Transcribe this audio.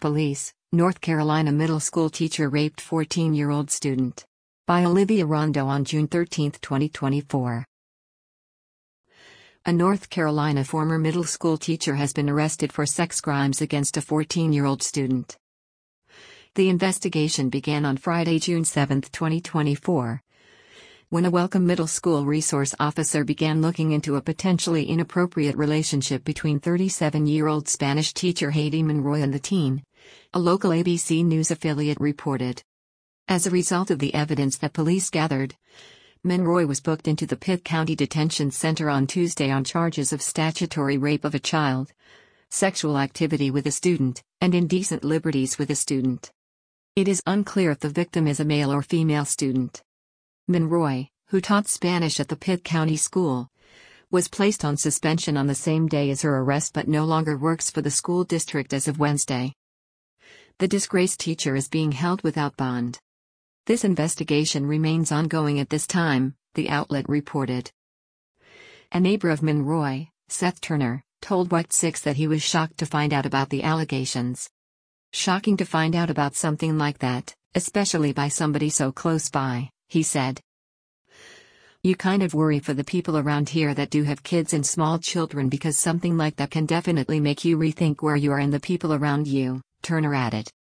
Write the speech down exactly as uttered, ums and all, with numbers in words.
Police, North Carolina middle school teacher raped fourteen-year-old student. By Olivia Rondo on June thirteenth, twenty twenty-four. A North Carolina former middle school teacher has been arrested for sex crimes against a fourteen-year-old student. The investigation began on Friday, June seventh, twenty twenty-four, when a Welcome Middle School resource officer began looking into a potentially inappropriate relationship between thirty-seven-year-old Spanish teacher Heidi Monroy and the teen, a local A B C News affiliate reported. As a result of the evidence that police gathered, Monroy was booked into the Pitt County Detention Center on Tuesday on charges of statutory rape of a child, sexual activity with a student, and indecent liberties with a student. It is unclear if the victim is a male or female student. Monroy, who taught Spanish at the Pitt County School, was placed on suspension on the same day as her arrest but no longer works for the school district as of Wednesday. The disgraced teacher is being held without bond. This investigation remains ongoing at this time, the outlet reported. A neighbor of Monroy, Seth Turner, told White six that he was shocked to find out about the allegations. "Shocking to find out about something like that, especially by somebody so close by," he said. "You kind of worry for the people around here that do have kids and small children because something like that can definitely make you rethink where you are and the people around you," Turner added.